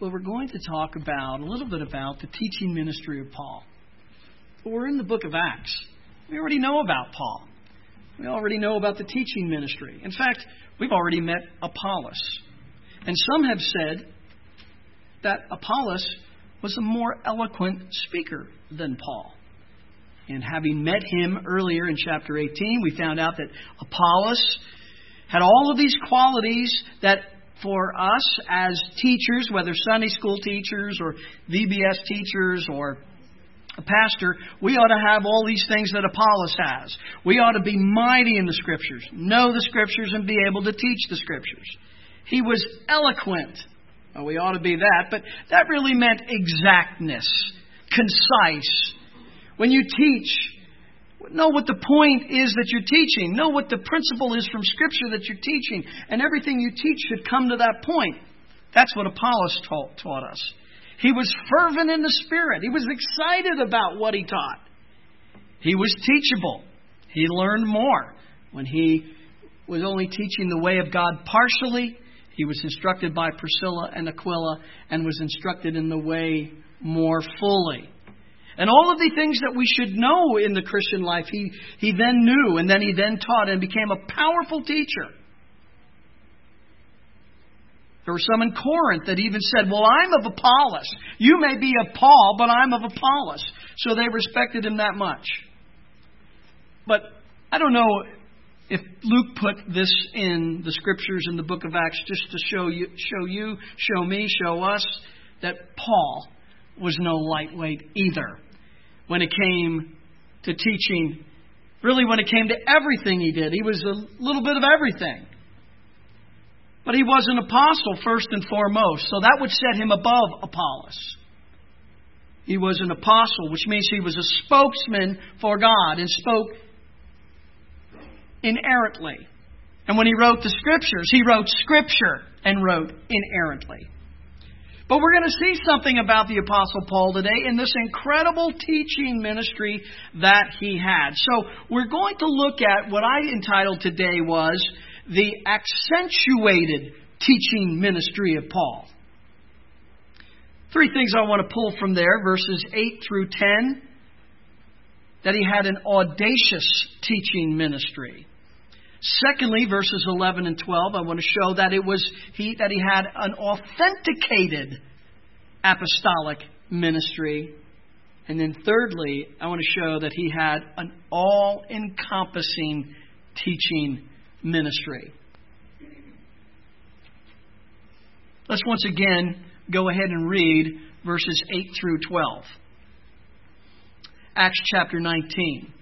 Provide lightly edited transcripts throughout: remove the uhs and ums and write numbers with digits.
Well, we're going to talk about a little bit about the teaching ministry of Paul. We're in the book of Acts. We already know about Paul. We already know about the teaching ministry. In fact, we've already met Apollos. And some have said that Apollos was a more eloquent speaker than Paul. And having met him earlier in chapter 18, we found out that Apollos had all of these qualities that for us as teachers, whether Sunday school teachers or VBS teachers or a pastor, we ought to have all these things that Apollos has. We ought to be mighty in the Scriptures, know the Scriptures, and be able to teach the Scriptures. He was eloquent. Well, we ought to be that, but that really meant exactness, concise. When you teach, know what the point is that you're teaching. Know what the principle is from Scripture that you're teaching. And everything you teach should come to that point. That's what Apollos taught us. He was fervent in the Spirit. He was excited about what he taught. He was teachable. He learned more. When he was only teaching the way of God partially, he was instructed by Priscilla and Aquila and was instructed in the way more fully. And all of the things that we should know in the Christian life, he then knew, and then he taught and became a powerful teacher. There were some in Corinth that even said, well, I'm of Apollos. You may be of Paul, but I'm of Apollos. So they respected him that much. But I don't know if Luke put this in the Scriptures in the book of Acts just to show me, show us that Paul was no lightweight either when it came to teaching. Really, when it came to everything he did, he was a little bit of everything. But he was an apostle first and foremost, so that would set him above Apollos. He was an apostle, which means he was a spokesman for God and spoke inerrantly. And when he wrote the Scriptures, he wrote Scripture and wrote inerrantly. But we're going to see something about the Apostle Paul today in this incredible teaching ministry that he had. So we're going to look at what I entitled today was the accentuated teaching ministry of Paul. 3 things I want to pull from there, verses 8 through 10. That he had an audacious teaching ministry. Secondly, verses 11 and 12, I want to show that he had an authenticated apostolic ministry. And then thirdly, I want to show that he had an all-encompassing teaching ministry. Let's once again go ahead and read verses 8 through 12. Acts chapter 19.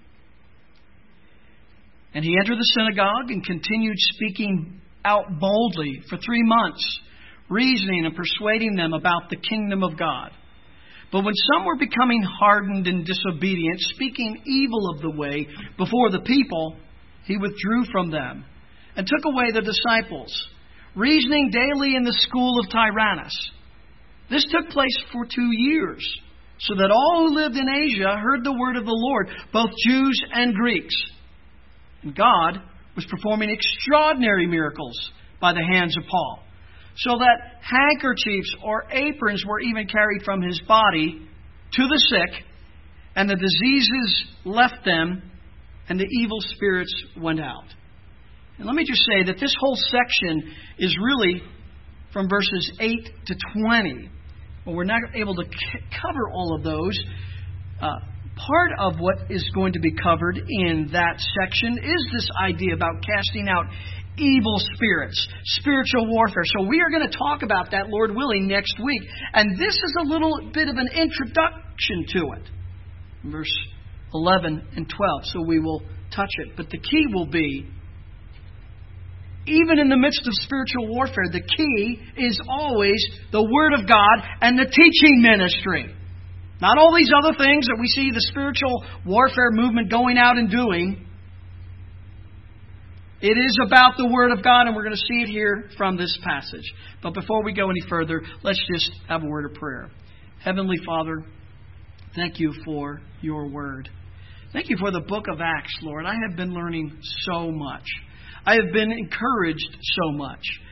And he entered the synagogue and continued speaking out boldly for 3 months, reasoning and persuading them about the kingdom of God. But when some were becoming hardened and disobedient, speaking evil of the way before the people, he withdrew from them and took away the disciples, reasoning daily in the school of Tyrannus. This took place for 2 years, so that all who lived in Asia heard the word of the Lord, both Jews and Greeks. And God was performing extraordinary miracles by the hands of Paul, so that handkerchiefs or aprons were even carried from his body to the sick, and the diseases left them, and the evil spirits went out. And let me just say that this whole section is really from verses 8 to 20. Well, we're not able to cover all of those. Part of what is going to be covered in that section is this idea about casting out evil spirits, spiritual warfare. So we are going to talk about that, Lord willing, next week. And this is a little bit of an introduction to it. Verse 11 and 12. So we will touch it. But the key will be, even in the midst of spiritual warfare, the key is always the Word of God and the teaching ministry. Not all these other things that we see the spiritual warfare movement going out and doing. It is about the Word of God, and we're going to see it here from this passage. But before we go any further, let's just have a word of prayer. Heavenly Father, thank you for your Word. Thank you for the book of Acts, Lord. I have been learning so much. I have been encouraged so much.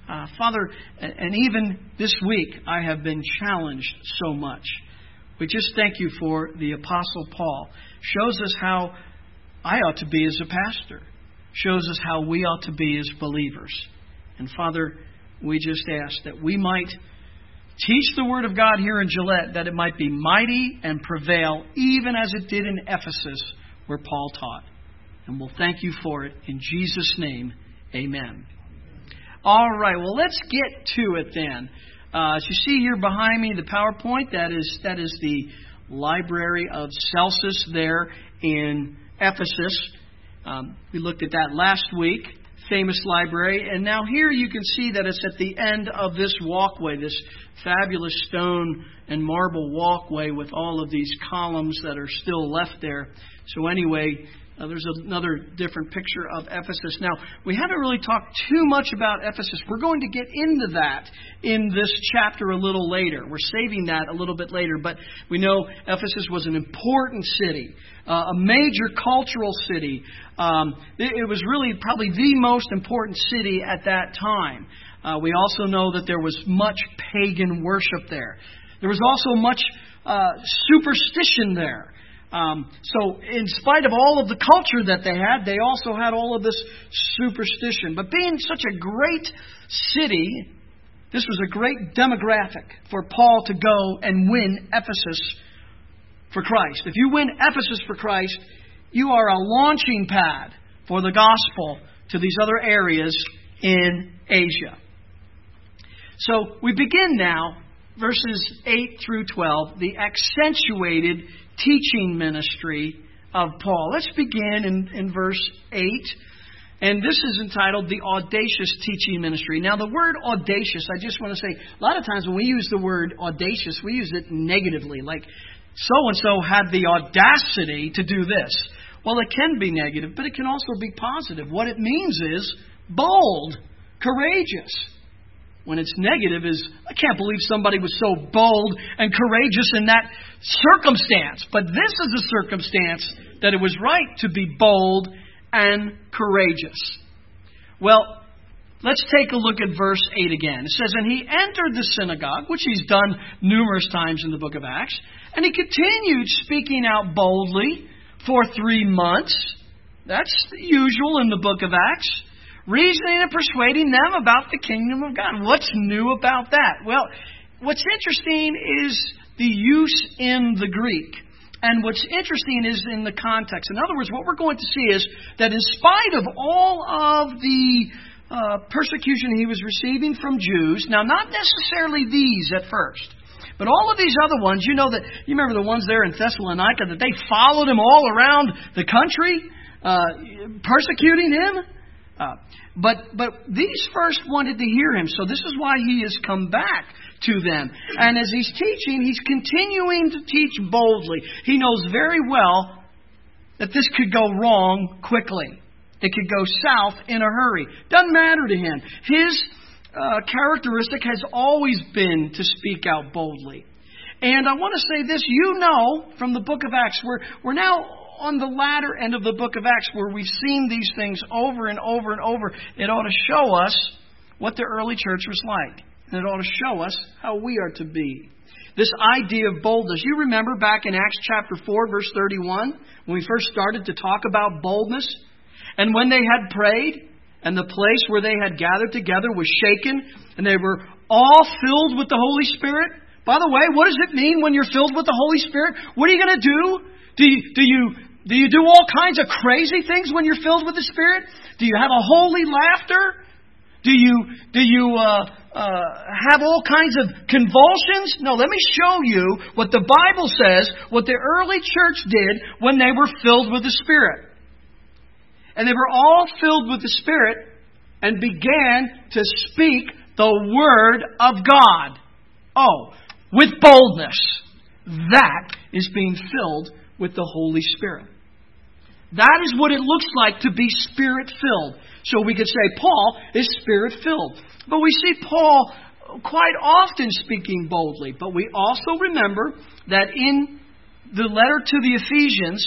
Father, and even this week I have been challenged so much. We just thank you for the Apostle Paul. Shows us how I ought to be as a pastor. Shows us how we ought to be as believers. And Father, we just ask that we might teach the Word of God here in Gillette, that it might be mighty and prevail, even as it did in Ephesus, where Paul taught. And we'll thank you for it. In Jesus' name, amen. All right, well, let's get to it then. As you see here behind me, the PowerPoint, that is the library of Celsus there in Ephesus. We looked at that last week, famous library. And now here you can see that it's at the end of this walkway, this fabulous stone and marble walkway with all of these columns that are still left there. So anyway, there's another different picture of Ephesus. Now, we haven't really talked too much about Ephesus. We're going to get into that in this chapter a little later. We're saving that a little bit later. But we know Ephesus was an important city, a major cultural city. It was really probably the most important city at that time. We also know that there was much pagan worship there. There was also much superstition there. So in spite of all of the culture that they also had all of this superstition. But being such a great city, this was a great demographic for Paul to go and win Ephesus for Christ. If you win Ephesus for Christ, you are a launching pad for the gospel to these other areas in Asia. So we begin now, verses 8 through 12, the accentuated teaching ministry of Paul. Let's begin in verse 8. And this is entitled The Audacious Teaching Ministry. Now, the word audacious, I just want to say, a lot of times when we use the word audacious, we use it negatively. Like, so-and-so had the audacity to do this. Well, it can be negative, but it can also be positive. What it means is bold, courageous. When it's negative is, I can't believe somebody was so bold and courageous in that circumstance. But this is a circumstance that it was right to be bold and courageous. Well, let's take a look at verse 8 again. It says, and he entered the synagogue, which he's done numerous times in the book of Acts, and he continued speaking out boldly for 3 months. That's usual in the book of Acts. Reasoning and persuading them about the kingdom of God. What's new about that? Well, what's interesting is the use in the Greek. And what's interesting is in the context. In other words, what we're going to see is that in spite of all of the persecution he was receiving from Jews, now not necessarily these at first, but all of these other ones, you remember the ones there in Thessalonica, that they followed him all around the country, persecuting him. But these first wanted to hear him, so this is why he has come back to them. And as he's teaching, he's continuing to teach boldly. He knows very well that this could go wrong quickly. It could go south in a hurry. Doesn't matter to him. His characteristic has always been to speak out boldly. And I want to say this, from the book of Acts, we're now on the latter end of the book of Acts, where we've seen these things over and over and over. It ought to show us what the early church was like. And it ought to show us how we are to be. This idea of boldness. You remember back in Acts chapter 4, verse 31, when we first started to talk about boldness? And when they had prayed, and the place where they had gathered together was shaken, and they were all filled with the Holy Spirit. By the way, what does it mean when you're filled with the Holy Spirit? What are you going to do? Do you do all kinds of crazy things when you're filled with the Spirit? Do you have a holy laughter? Do you have all kinds of convulsions? No, let me show you what the Bible says, what the early church did when they were filled with the Spirit. And they were all filled with the Spirit and began to speak the Word of God. Oh, with boldness. That is being filled with the Holy Spirit. That is what it looks like to be Spirit-filled. So we could say Paul is Spirit-filled. But we see Paul quite often speaking boldly. But we also remember that in the letter to the Ephesians,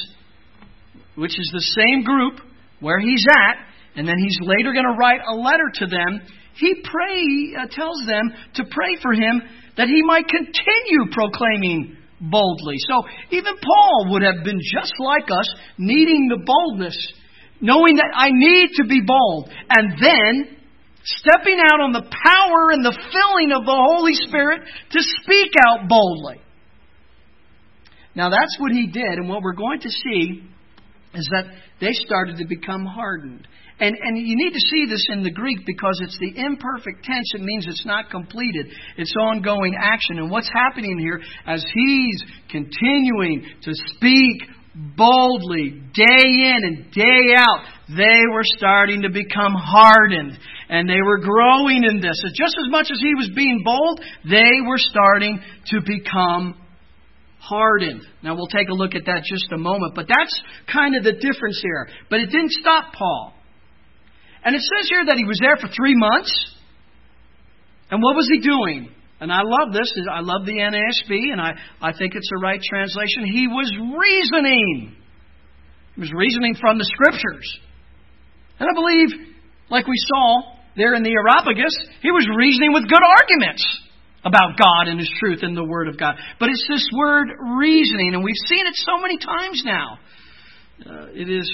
which is the same group where he's at, and then he's later going to write a letter to them, he tells them to pray for him that he might continue proclaiming boldly. So even Paul would have been just like us, needing the boldness, knowing that I need to be bold, and then stepping out on the power and the filling of the Holy Spirit to speak out boldly. Now that's what he did, and what we're going to see is that they started to become hardened. And you need to see this in the Greek because it's the imperfect tense. It means it's not completed. It's ongoing action. And what's happening here, as he's continuing to speak boldly day in and day out, they were starting to become hardened. And they were growing in this. Just as much as he was being bold, they were starting to become hardened. Now we'll take a look at that just a moment. But that's kind of the difference here. But it didn't stop Paul. And it says here that he was there for 3 months. And what was he doing? And I love this. I love the NASB, and I think it's the right translation. He was reasoning. He was reasoning from the Scriptures. And I believe, like we saw there in the Areopagus, he was reasoning with good arguments about God and His truth and the Word of God. But it's this word reasoning, and we've seen it so many times now. It is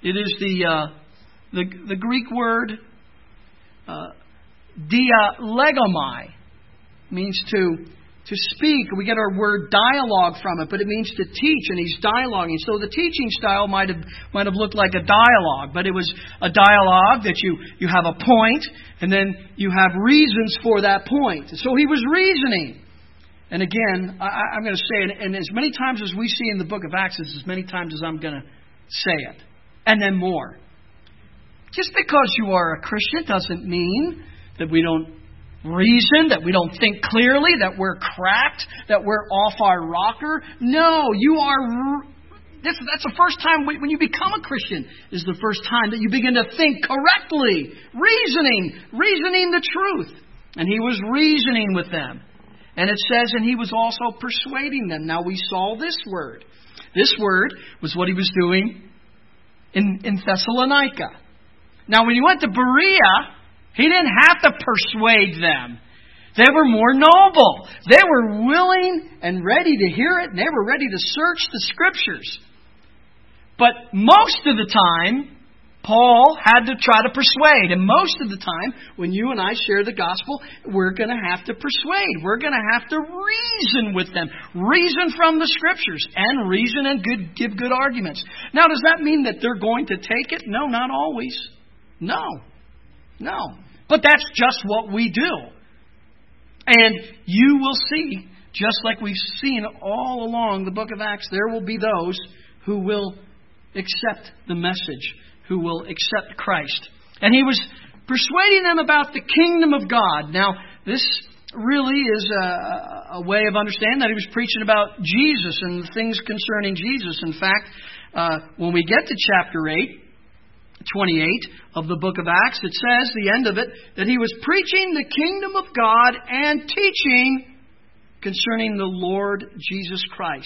the Greek word dialegomai, means to speak. We get our word dialogue from it, but it means to teach, and he's dialoguing. So the teaching style might have looked like a dialogue, but it was a dialogue that you have a point, and then you have reasons for that point. So he was reasoning. And again, I'm going to say it, and as many times as we see in the book of Acts, is as many times as I'm going to say it. And then more. Just because you are a Christian doesn't mean that we don't reason, that we don't think clearly, that we're cracked, that we're off our rocker. No, you are. That's the first time when you become a Christian is the first time that you begin to think correctly, reasoning the truth. And he was reasoning with them. And it says, and he was also persuading them. Now we saw this word. This word was what he was doing in Thessalonica. Now, when he went to Berea, he didn't have to persuade them. They were more noble. They were willing and ready to hear it, and they were ready to search the Scriptures. But most of the time, Paul had to try to persuade. And most of the time, when you and I share the gospel, we're going to have to persuade. We're going to have to reason with them. Reason from the Scriptures. And reason and give good arguments. Now, does that mean that they're going to take it? No, not always. No. But that's just what we do. And you will see, just like we've seen all along the book of Acts, there will be those who will accept the message, who will accept Christ. And he was persuading them about the kingdom of God. Now, this really is a way of understanding that he was preaching about Jesus and the things concerning Jesus. In fact, when we get to chapter 8, 28 of the book of Acts, it says, the end of it, that he was preaching the kingdom of God and teaching concerning the Lord Jesus Christ.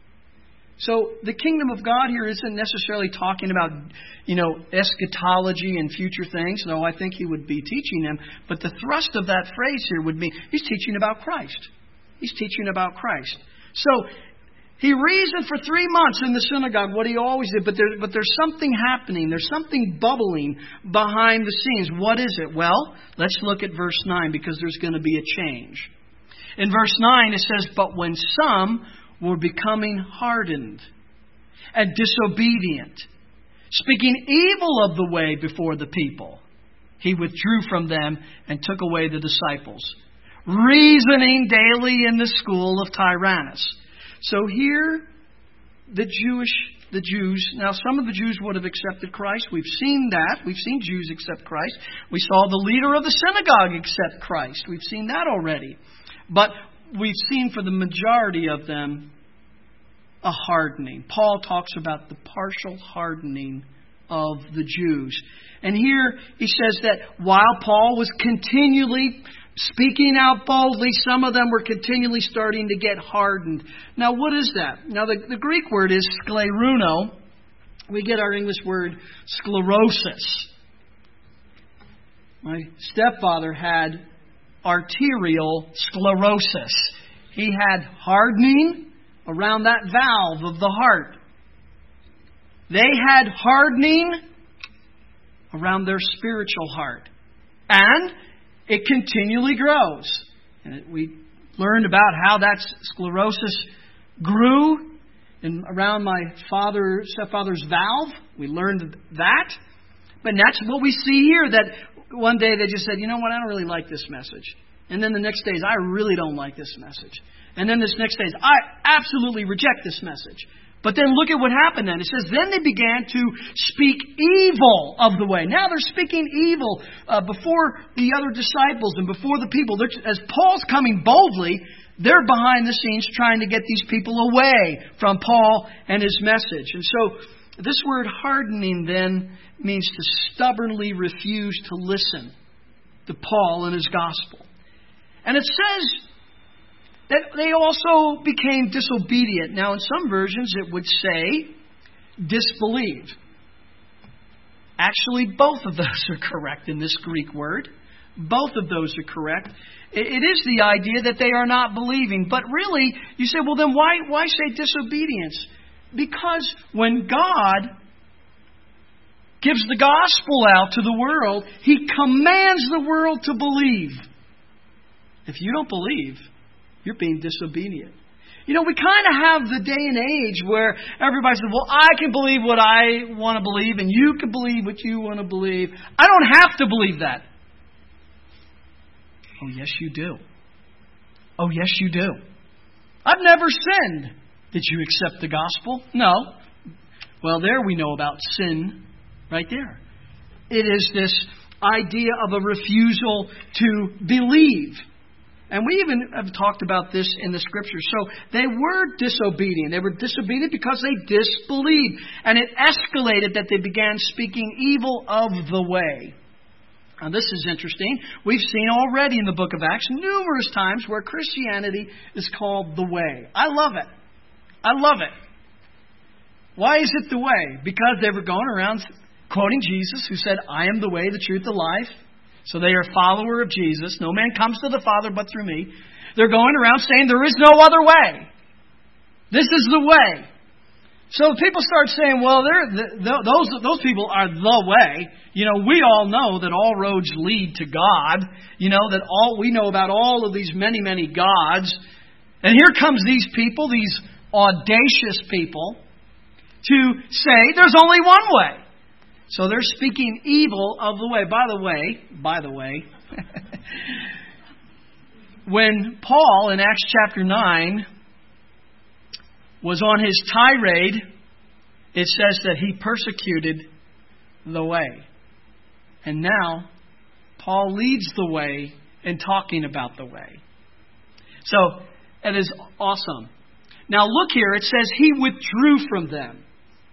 So the kingdom of God here isn't necessarily talking about, eschatology and future things. No, I think he would be teaching them. But the thrust of that phrase here would be, he's teaching about Christ. He's teaching about Christ. So he reasoned for 3 months in the synagogue, what he always did, but there's something happening. There's something bubbling behind the scenes. What is it? Well, let's look at verse 9, because there's going to be a change. In verse 9 it says, but when some were becoming hardened and disobedient, speaking evil of the way before the people, he withdrew from them and took away the disciples, reasoning daily in the school of Tyrannus. So here, the Jews, now some of the Jews would have accepted Christ. We've seen that. We've seen Jews accept Christ. We saw the leader of the synagogue accept Christ. We've seen that already. But we've seen for the majority of them a hardening. Paul talks about the partial hardening of the Jews. And here he says that while Paul was continually speaking out boldly, some of them were continually starting to get hardened. Now, what is that? Now, the Greek word is skleruno. We get our English word sclerosis. My stepfather had arterial sclerosis. He had hardening around that valve of the heart. They had hardening around their spiritual heart. And it continually grows. And we learned about how that sclerosis grew around my stepfather's valve. We learned that. But that's what we see here, that one day they just said, you know what, I don't really like this message. And then the next day is, I really don't like this message. And then this next day is, I absolutely reject this message. But then look at what happened then. It says, then they began to speak evil of the way. Now they're speaking evil before the other disciples and before the people. As Paul's coming boldly, they're behind the scenes trying to get these people away from Paul and his message. And so this word hardening then means to stubbornly refuse to listen to Paul and his gospel. And it says that they also became disobedient. Now, in some versions, it would say disbelieve. Actually, both of those are correct in this Greek word. Both of those are correct. It is the idea that they are not believing. But really, you say, well, then why say disobedience? Because when God gives the gospel out to the world, He commands the world to believe. If you don't believe, you're being disobedient. You know, we kind of have the day and age where everybody says, well, I can believe what I want to believe and you can believe what you want to believe. I don't have to believe that. Oh, yes, you do. Oh, yes, you do. I've never sinned. Did you accept the gospel? No. Well, there we know about sin right there. It is this idea of a refusal to believe. And we even have talked about this in the Scriptures. So they were disobedient. They were disobedient because they disbelieved. And it escalated that they began speaking evil of the way. Now this is interesting. We've seen already in the book of Acts numerous times where Christianity is called the way. I love it. I love it. Why is it the way? Because they were going around quoting Jesus, who said, I am the way, the truth, the life. So they are a follower of Jesus. No man comes to the Father but through me. They're going around saying there is no other way. This is the way. So people start saying, well, those people are the way. You know, we all know that all roads lead to God. You know, that we know about all of these many, many gods. And here comes these people, these audacious people, to say there's only one way. So they're speaking evil of the way. By the way, when Paul in Acts chapter 9 was on his tirade, it says that he persecuted the way. And now Paul leads the way in talking about the way. So it is awesome. Now look here, it says he withdrew from them.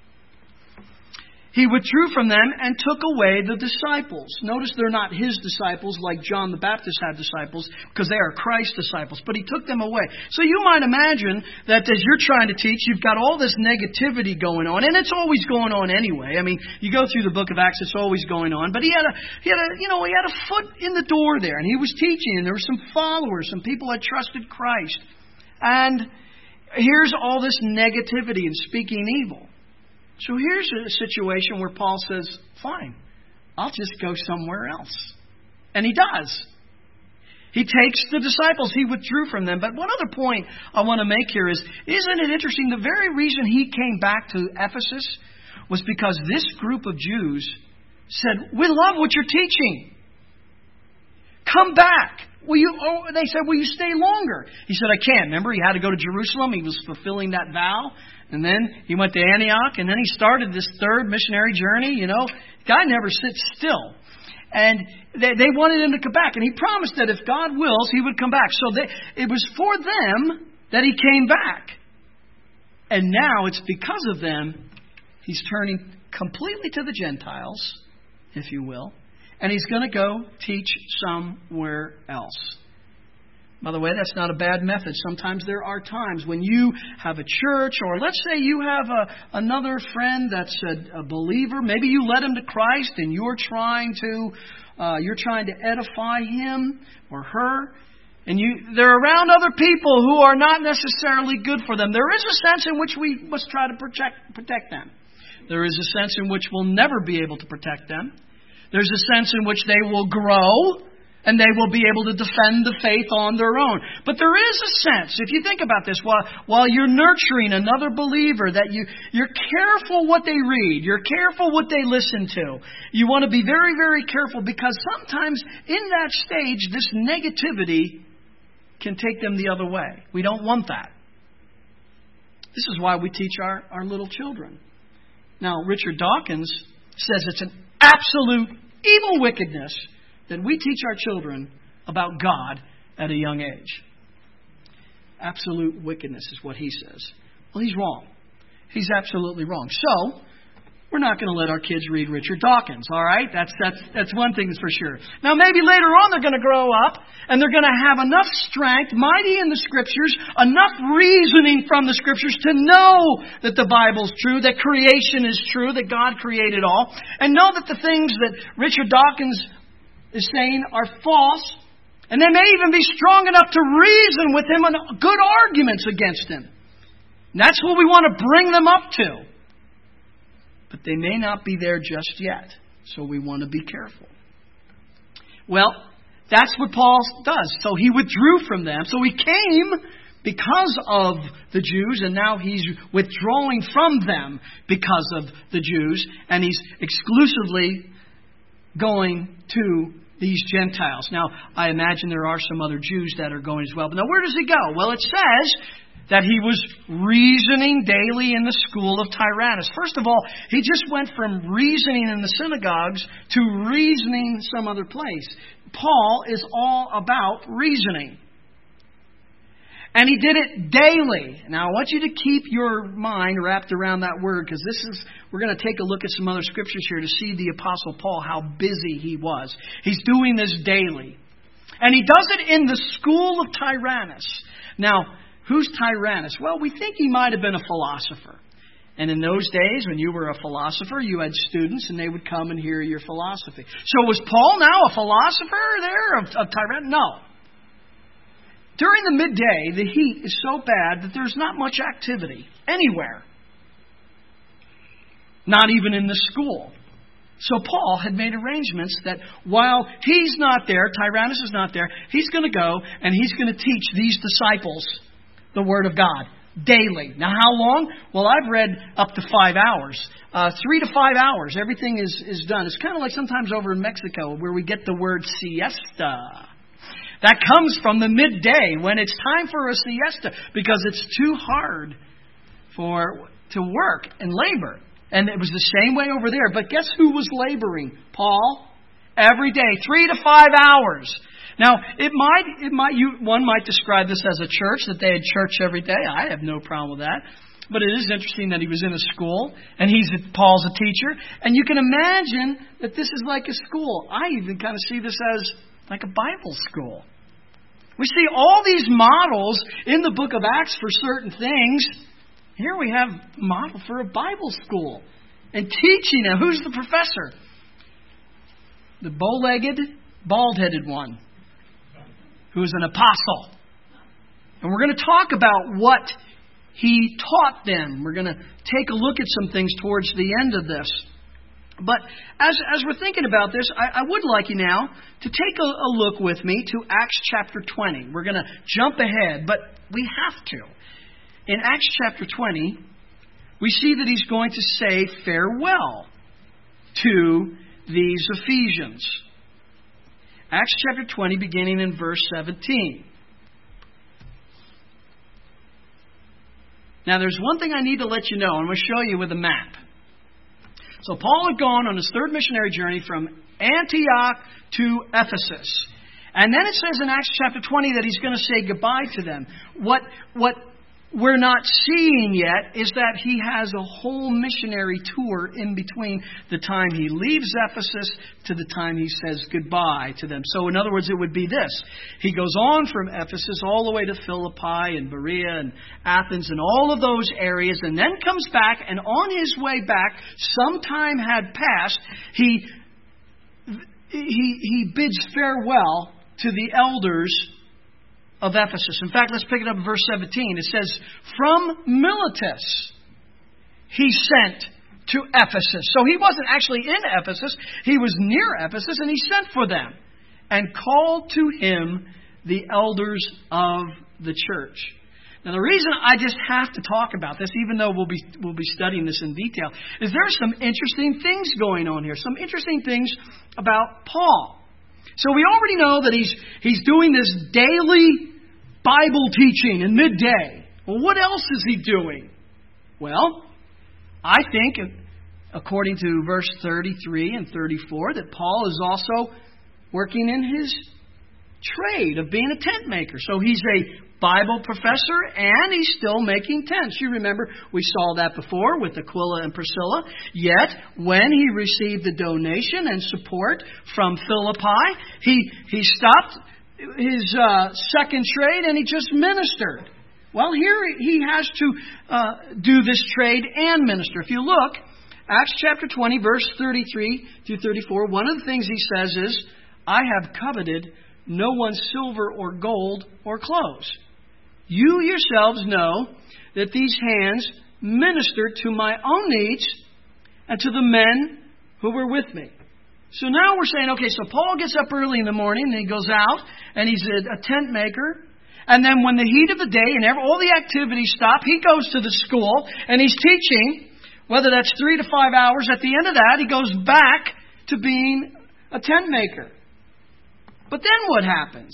He withdrew from them and took away the disciples. Notice they're not his disciples like John the Baptist had disciples, because they are Christ's disciples. But he took them away. So you might imagine that as you're trying to teach, you've got all this negativity going on. And it's always going on anyway. I mean, you go through the book of Acts, it's always going on. But he had a foot in the door there. And he was teaching. And there were some followers. Some people had trusted Christ. And here's all this negativity and speaking evil. So here's a situation where Paul says, fine, I'll just go somewhere else. And he does. He takes the disciples. He withdrew from them. But one other point I want to make here is, isn't it interesting? The very reason he came back to Ephesus was because this group of Jews said, we love what you're teaching. Come back. They said, will you stay longer? He said, I can't. Remember, he had to go to Jerusalem. He was fulfilling that vow. And then he went to Antioch. And then he started this third missionary journey. You know, the guy never sits still. And they wanted him to come back. And he promised that if God wills, he would come back. So it was for them that he came back. And now it's because of them he's turning completely to the Gentiles, if you will. And he's going to go teach somewhere else. By the way, that's not a bad method. Sometimes there are times when you have a church, or let's say you have another friend that's a believer. Maybe you led him to Christ, and you're trying to edify him or her, and they're around other people who are not necessarily good for them. There is a sense in which we must try to protect them. There is a sense in which we'll never be able to protect them. There's a sense in which they will grow, and they will be able to defend the faith on their own. But there is a sense, if you think about this, while you're nurturing another believer, that you're careful what they read. You're careful what they listen to. You want to be very, very careful, because sometimes in that stage, this negativity can take them the other way. We don't want that. This is why we teach our little children. Now, Richard Dawkins says it's an absolute evil wickedness that we teach our children about God at a young age. Absolute wickedness is what he says. Well, he's wrong. He's absolutely wrong. So, we're not going to let our kids read Richard Dawkins, all right? That's one thing for sure. Now, maybe later on they're going to grow up, and they're going to have enough strength, mighty in the Scriptures, enough reasoning from the Scriptures to know that the Bible's true, that creation is true, that God created all, and know that the things that Richard Dawkins is saying are false, and they may even be strong enough to reason with him on good arguments against him. And that's what we want to bring them up to. But they may not be there just yet, so we want to be careful. Well, that's what Paul does. So he withdrew from them. So he came because of the Jews, and now he's withdrawing from them because of the Jews, and he's exclusively going to these Gentiles. Now, I imagine there are some other Jews that are going as well. But now, where does he go? Well, it says that he was reasoning daily in the school of Tyrannus. First of all, he just went from reasoning in the synagogues to reasoning some other place. Paul is all about reasoning. And he did it daily. Now, I want you to keep your mind wrapped around that word, because we're going to take a look at some other scriptures here to see the Apostle Paul, how busy he was. He's doing this daily. And he does it in the school of Tyrannus. Now, who's Tyrannus? Well, we think he might have been a philosopher. And in those days, when you were a philosopher, you had students, and they would come and hear your philosophy. So was Paul now a philosopher there of Tyrannus? No. During the midday, the heat is so bad that there's not much activity anywhere. Not even in the school. So Paul had made arrangements that while he's not there, Tyrannus is not there, he's going to go and he's going to teach these disciples the Word of God daily. Now, how long? Well, I've read up to 5 hours. 3 to 5 hours. Everything is done. It's kind of like sometimes over in Mexico where we get the word siesta. That comes from the midday when it's time for a siesta because it's too hard to work and labor. And it was the same way over there. But guess who was laboring? Paul. Every day, 3 to 5 hours. Now, one might describe this as a church, that they had church every day. I have no problem with that. But it is interesting that he was in a school, and Paul's a teacher. And you can imagine that this is like a school. I even kind of see this as like a Bible school. We see all these models in the book of Acts for certain things. Here we have a model for a Bible school. And teaching them. Who's the professor? The bow-legged, bald-headed one. Who's an apostle. And we're going to talk about what he taught them. We're going to take a look at some things towards the end of this. But as we're thinking about this, I would like you now to take a look with me to Acts chapter 20. We're going to jump ahead, but we have to. In Acts chapter 20, we see that he's going to say farewell to these Ephesians. Acts chapter 20, beginning in verse 17. Now, there's one thing I need to let you know. I'm going to show you with a map. So Paul had gone on his third missionary journey from Antioch to Ephesus. And then it says in Acts chapter 20 that he's going to say goodbye to them. What we're not seeing yet is that he has a whole missionary tour in between the time he leaves Ephesus to the time he says goodbye to them. So in other words, it would be this. He goes on from Ephesus all the way to Philippi and Berea and Athens and all of those areas, and then comes back, and on his way back, some time had passed, he bids farewell to the elders of Ephesus. In fact, let's pick it up in verse 17. It says, from Miletus he sent to Ephesus. So he wasn't actually in Ephesus. He was near Ephesus, and he sent for them and called to him the elders of the church. Now, the reason I just have to talk about this, even though we'll be studying this in detail, is there are some interesting things going on here. Some interesting things about Paul. So we already know that he's doing this daily Bible teaching in midday. Well, what else is he doing? Well, I think, according to verse 33 and 34, that Paul is also working in his trade of being a tent maker. So he's a Bible professor, and he's still making tents. You remember, we saw that before with Aquila and Priscilla. Yet, when he received the donation and support from Philippi, he stopped his second trade and he just ministered. Well, here he has to do this trade and minister. If you look, Acts chapter 20, verse 33 through 34, one of the things he says is, I have coveted no one's silver or gold or clothes. You yourselves know that these hands ministered to my own needs and to the men who were with me. So now we're saying, okay, so Paul gets up early in the morning and he goes out and he's a tent maker. And then when the heat of the day and all the activities stop, he goes to the school and he's teaching, whether that's 3 to 5 hours. At the end of that, he goes back to being a tent maker. But then what happens?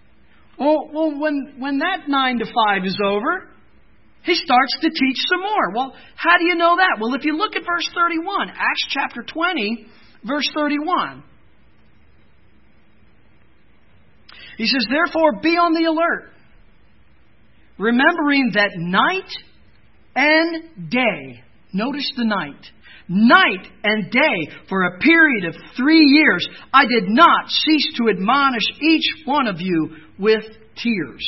Well, when that 9 to 5 is over, he starts to teach some more. Well, how do you know that? Well, if you look at verse 31, Acts chapter 20, verse 31. He says, therefore, be on the alert, remembering that night and day, notice the night and day, for a period of 3 years, I did not cease to admonish each one of you with tears.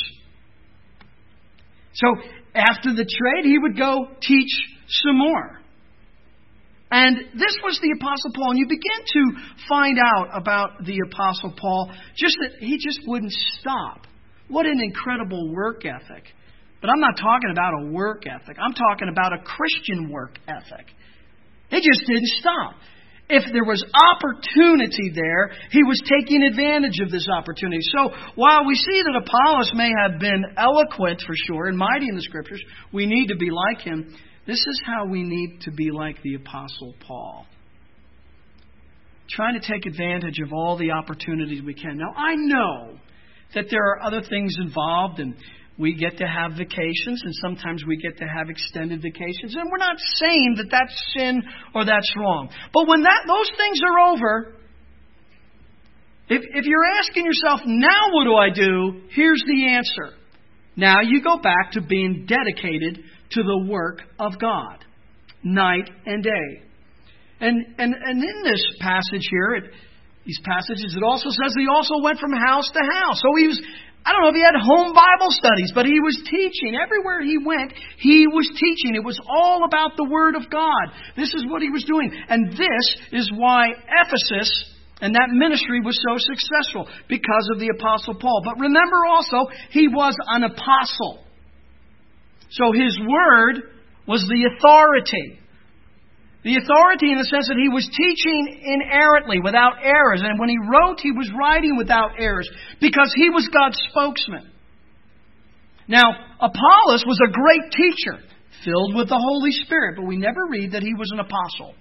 So, after the trade, he would go teach some more. And this was the Apostle Paul. And you begin to find out about the Apostle Paul, just that he just wouldn't stop. What an incredible work ethic. But I'm not talking about a work ethic. I'm talking about a Christian work ethic. He just didn't stop. If there was opportunity there, he was taking advantage of this opportunity. So while we see that Apollos may have been eloquent for sure and mighty in the Scriptures, we need to be like him. This is how we need to be like the Apostle Paul. Trying to take advantage of all the opportunities we can. Now, I know that there are other things involved, and we get to have vacations, and sometimes we get to have extended vacations. And we're not saying that that's sin or that's wrong. But when those things are over, if you're asking yourself, now what do I do? Here's the answer. Now you go back to being dedicated to the work of God, night and day. And in this passage here, these passages, it also says he also went from house to house. So he was, I don't know if he had home Bible studies, but he was teaching. Everywhere he went, he was teaching. It was all about the Word of God. This is what he was doing. And this is why Ephesus and that ministry was so successful, because of the Apostle Paul. But remember also, he was an apostle. So his word was the authority. The authority in the sense that he was teaching inerrantly, without errors. And when he wrote, he was writing without errors, because he was God's spokesman. Now, Apollos was a great teacher, filled with the Holy Spirit, but we never read that he was an apostle.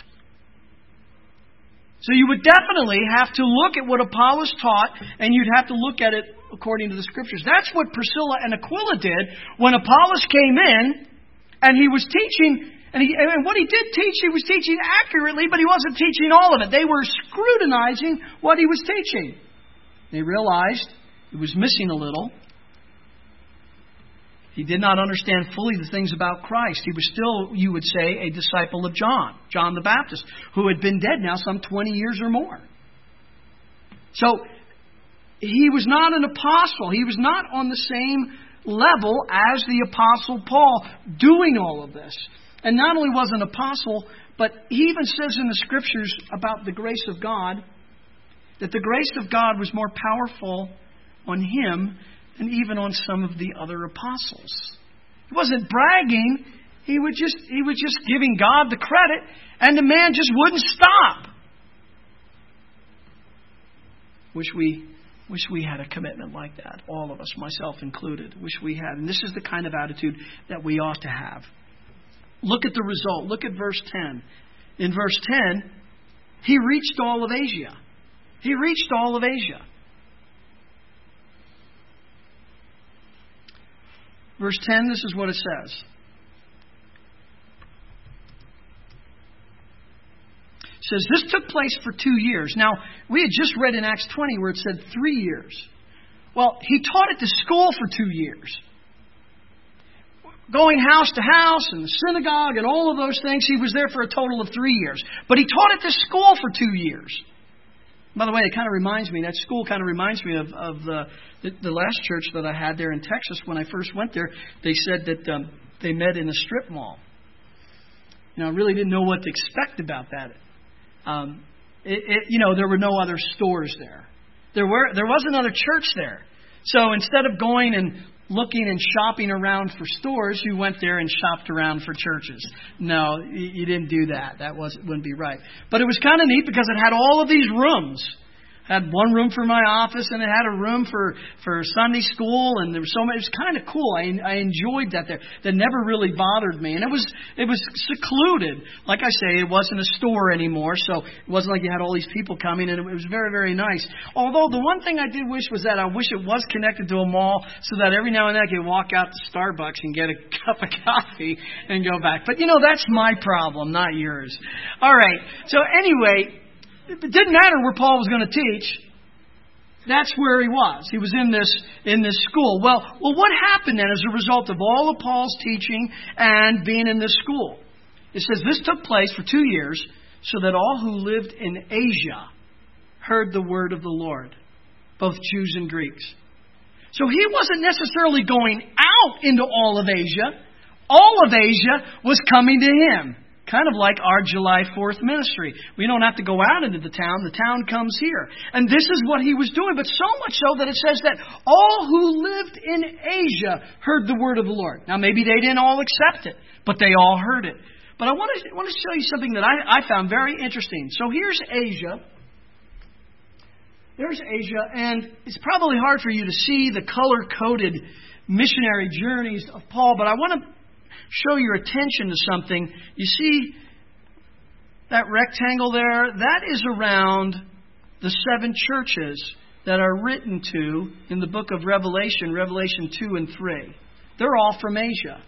So you would definitely have to look at what Apollos taught, and you'd have to look at it according to the Scriptures. That's what Priscilla and Aquila did when Apollos came in and he was teaching. And what he did teach, he was teaching accurately, but he wasn't teaching all of it. They were scrutinizing what he was teaching. They realized it was missing a little. He did not understand fully the things about Christ. He was still, you would say, a disciple of John the Baptist, who had been dead now some 20 years or more. So, he was not an apostle. He was not on the same level as the Apostle Paul doing all of this. And not only was an apostle, but he even says in the Scriptures about the grace of God, that the grace of God was more powerful on him than even on some of the other apostles. He wasn't bragging. He was just giving God the credit, and the man just wouldn't stop. Wish we had a commitment like that. All of us, myself included. Wish we had. And this is the kind of attitude that we ought to have. Look at the result. Look at verse 10. In verse 10, he reached all of Asia. He reached all of Asia. Verse 10, this is what it says. It says, this took place for 2 years. Now, we had just read in Acts 20 where it said 3 years. Well, he taught at the school for 2 years. Going house to house and the synagogue and all of those things, he was there for a total of 3 years. But he taught at the school for 2 years. By the way, it kind of reminds me, that school kind of reminds me of the last church that I had there in Texas. When I first went there, they said that they met in a strip mall. Now, I really didn't know what to expect about that. There were no other stores there. There was another church there. So instead of going and looking and shopping around for stores, you went there and shopped around for churches. No, you didn't do that. That wouldn't be right. But it was kind of neat because it had all of these rooms. It had one room for my office, and it had a room for Sunday school, and there was so much. It was kind of cool. I enjoyed that there. That never really bothered me, and it was secluded. Like I say, it wasn't a store anymore, so it wasn't like you had all these people coming, and it was very, very nice. Although the one thing I did wish was that I wish it was connected to a mall, so that every now and then I could walk out to Starbucks and get a cup of coffee and go back. But that's my problem, not yours. All right. So anyway. It didn't matter where Paul was going to teach. That's where he was. He was in this school. Well, what happened then as a result of all of Paul's teaching and being in this school? It says this took place for 2 years so that all who lived in Asia heard the word of the Lord, both Jews and Greeks. So he wasn't necessarily going out into all of Asia. All of Asia was coming to him. Kind of like our July 4th ministry. We don't have to go out into the town comes here. And this is what he was doing, but so much so that it says that all who lived in Asia heard the word of the Lord. Now maybe they didn't all accept it, but they all heard it. But I want to show you something that I found very interesting. So here's Asia. There's Asia, and it's probably hard for you to see the color-coded missionary journeys of Paul, but I want to show your attention to something. You see that rectangle there? That is around the 7 churches that are written to in the book of Revelation, Revelation 2 and 3. They're all from Asia.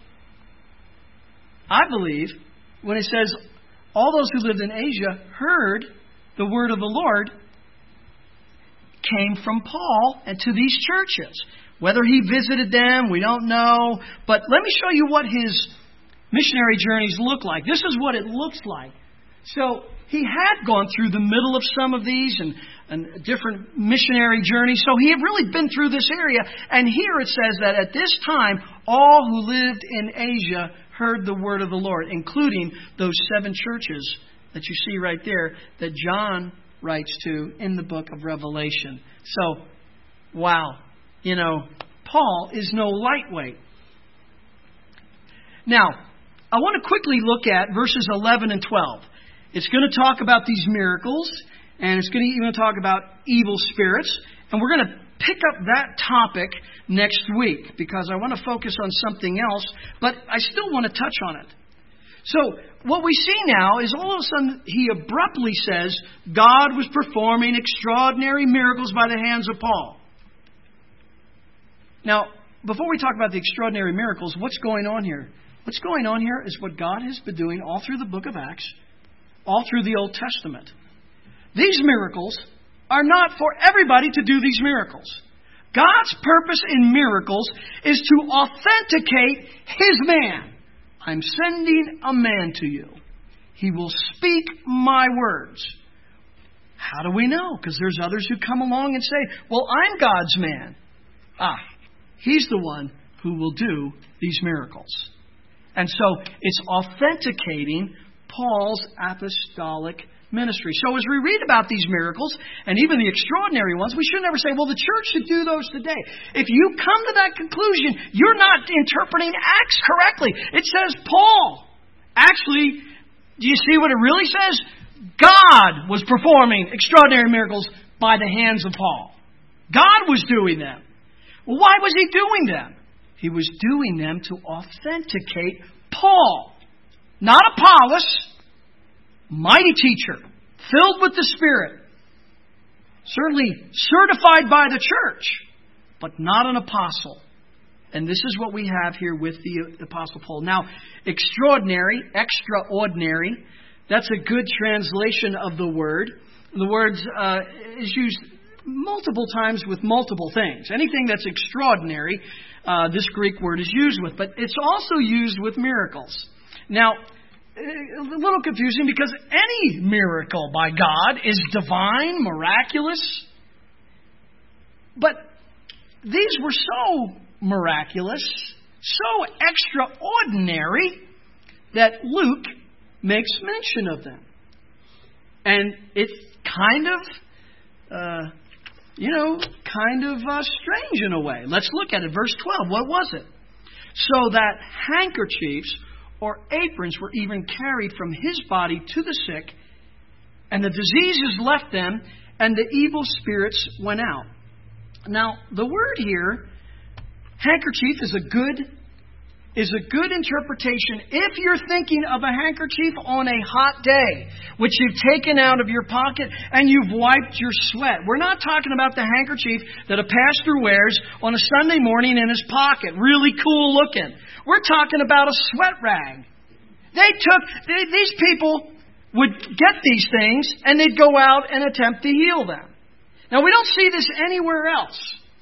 I believe when it says all those who lived in Asia heard the word of the Lord came from Paul and to these churches. Whether he visited them, we don't know. But let me show you what his missionary journeys look like. This is what it looks like. So he had gone through the middle of some of these and different missionary journeys. So he had really been through this area. And here it says that at this time, all who lived in Asia heard the word of the Lord, including those 7 churches that you see right there that John writes to in the book of Revelation. So, wow. Paul is no lightweight. Now, I want to quickly look at verses 11 and 12. It's going to talk about these miracles, and it's going to even talk about evil spirits. And we're going to pick up that topic next week because I want to focus on something else, but I still want to touch on it. So, what we see now is all of a sudden he abruptly says God was performing extraordinary miracles by the hands of Paul. Now, before we talk about the extraordinary miracles, what's going on here? What's going on here is what God has been doing all through the book of Acts, all through the Old Testament. These miracles are not for everybody to do these miracles. God's purpose in miracles is to authenticate His man. I'm sending a man to you. He will speak my words. How do we know? Because there's others who come along and say, well, I'm God's man. He's the one who will do these miracles. And so it's authenticating Paul's apostolic ministry. So as we read about these miracles, and even the extraordinary ones, we should never say, well, the church should do those today. If you come to that conclusion, you're not interpreting Acts correctly. It says Paul. Actually, do you see what it really says? God was performing extraordinary miracles by the hands of Paul. God was doing them. Well, why was He doing them? He was doing them to authenticate Paul. Not Apollos, mighty teacher, filled with the Spirit, certainly certified by the church, but not an apostle. And this is what we have here with the Apostle Paul. Now, extraordinary, that's a good translation of the word. The word is used multiple times with multiple things. Anything that's extraordinary, this Greek word is used with. But it's also used with miracles. Now, a little confusing because any miracle by God is divine, miraculous. But these were so miraculous, so extraordinary, that Luke makes mention of them. And it's kind of strange in a way. Let's look at it. Verse 12. What was it? So that handkerchiefs or aprons were even carried from his body to the sick, and the diseases left them, and the evil spirits went out. Now, the word here, handkerchief, is a good interpretation if you're thinking of a handkerchief on a hot day, which you've taken out of your pocket and you've wiped your sweat. We're not talking about the handkerchief that a pastor wears on a Sunday morning in his pocket, really cool looking. We're talking about a sweat rag. These people would get these things and they'd go out and attempt to heal them. Now, we don't see this anywhere else.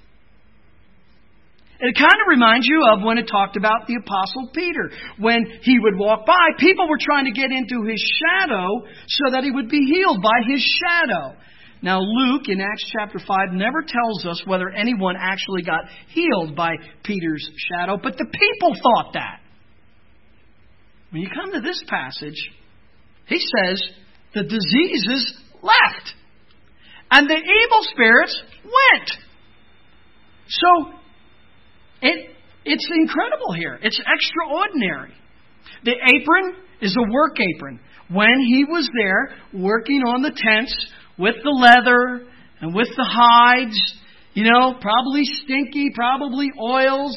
It kind of reminds you of when it talked about the Apostle Peter. When he would walk by, people were trying to get into his shadow so that he would be healed by his shadow. Now, Luke, in Acts chapter 5, never tells us whether anyone actually got healed by Peter's shadow, but the people thought that. When you come to this passage, he says the diseases left and the evil spirits went. So, it's incredible here. It's extraordinary. The apron is a work apron. When he was there working on the tents with the leather and with the hides, probably stinky, probably oils,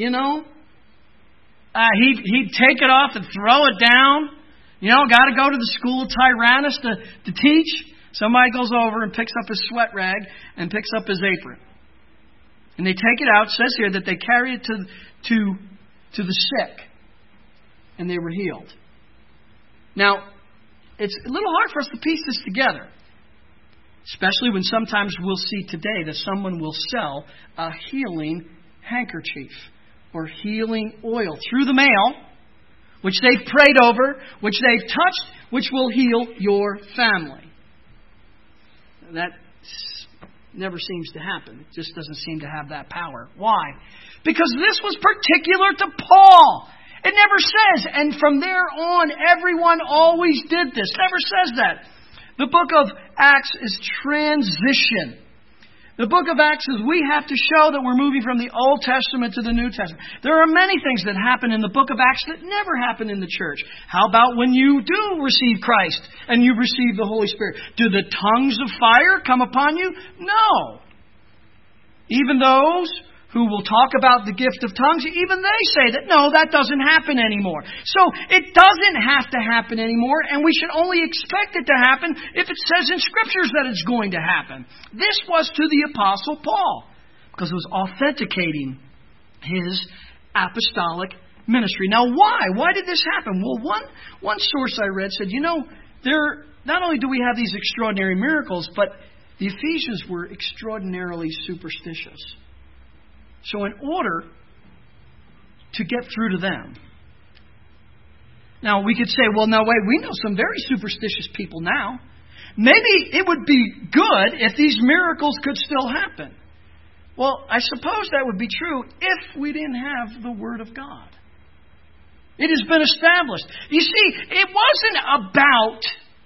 he'd take it off and throw it down. Got to go to the school of Tyrannus to teach. Somebody goes over and picks up his sweat rag and picks up his apron. And they take it out. It says here that they carry it to the sick. And they were healed. Now, it's a little hard for us to piece this together. Especially when sometimes we'll see today that someone will sell a healing handkerchief or healing oil through the mail, which they've prayed over, which they've touched, which will heal your family. That never seems to happen. It just doesn't seem to have that power. Why? Because this was particular to Paul. It never says, and from there on, everyone always did this. Never says that. The book of Acts is transition. The book of Acts is we have to show that we're moving from the Old Testament to the New Testament. There are many things that happen in the book of Acts that never happen in the church. How about when you do receive Christ and you receive the Holy Spirit? Do the tongues of fire come upon you? No. Even those who will talk about the gift of tongues, even they say that, no, that doesn't happen anymore. So it doesn't have to happen anymore, and we should only expect it to happen if it says in Scriptures that it's going to happen. This was to the Apostle Paul, because it was authenticating his apostolic ministry. Now, why? Why did this happen? Well, one source I read said, not only do we have these extraordinary miracles, but the Ephesians were extraordinarily superstitious. So in order to get through to them. Now we could say, well, no, wait, we know some very superstitious people now. Maybe it would be good if these miracles could still happen. Well, I suppose that would be true if we didn't have the Word of God. It has been established. You see, it wasn't about